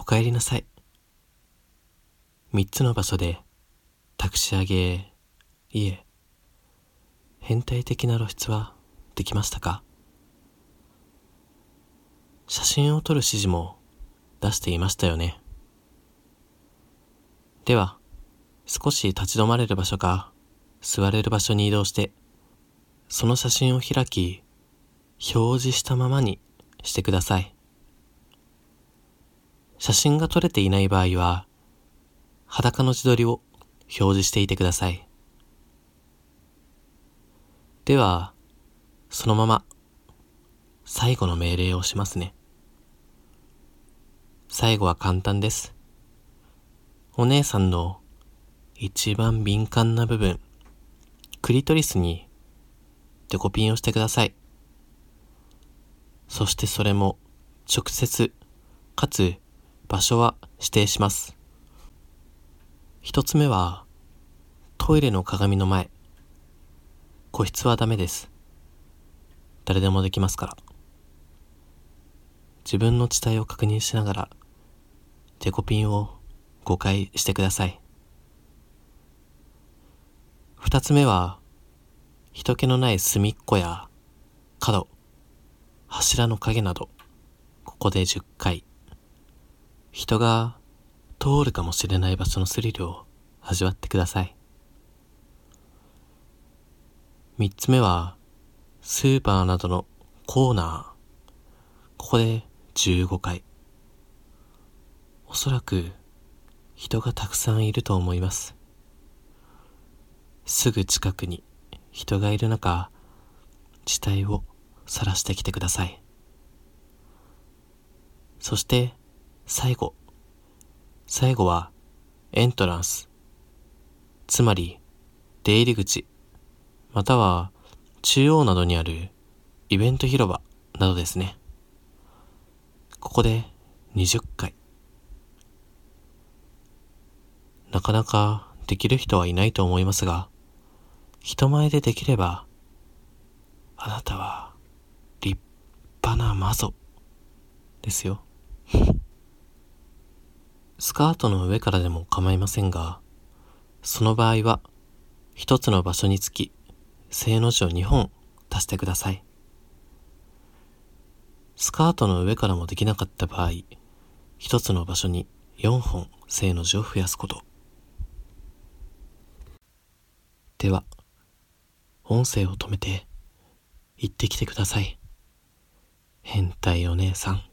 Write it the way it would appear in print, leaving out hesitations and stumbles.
お帰りなさい。3つの場所で託し上げ、いえ、変態的な露出はできましたか？写真を撮る指示も出していましたよね。では、少し立ち止まれる場所か座れる場所に移動して、その写真を開き、表示したままにしてください。写真が撮れていない場合は、裸の自撮りを表示していてください。では、そのまま最後の命令をしますね。最後は簡単です。お姉さんの一番敏感な部分、クリトリスにデコピンをしてください。そしてそれも直接かつ場所は指定します。一つ目はトイレの鏡の前。個室はダメです。誰でもできますから。自分の地帯を確認しながらデコピンを5回してください。二つ目は人気のない隅っこや角、柱の影など、ここで10回。人が通るかもしれない場所のスリルを味わってください。三つ目はスーパーなどのコーナー、ここで15回。おそらく人がたくさんいると思います。すぐ近くに人がいる中、地帯を晒してきてください。そして最後はエントランス、つまり出入り口、または中央などにあるイベント広場などですね。ここで20回。なかなかできる人はいないと思いますが、人前でできれば、あなたは立派な魔女ですよ。スカートの上からでも構いませんが、その場合は一つの場所につき正の字を2本足してください。スカートの上からもできなかった場合、一つの場所に4本正の字を増やすこと。では、音声を止めて行ってきてください。変態お姉さん。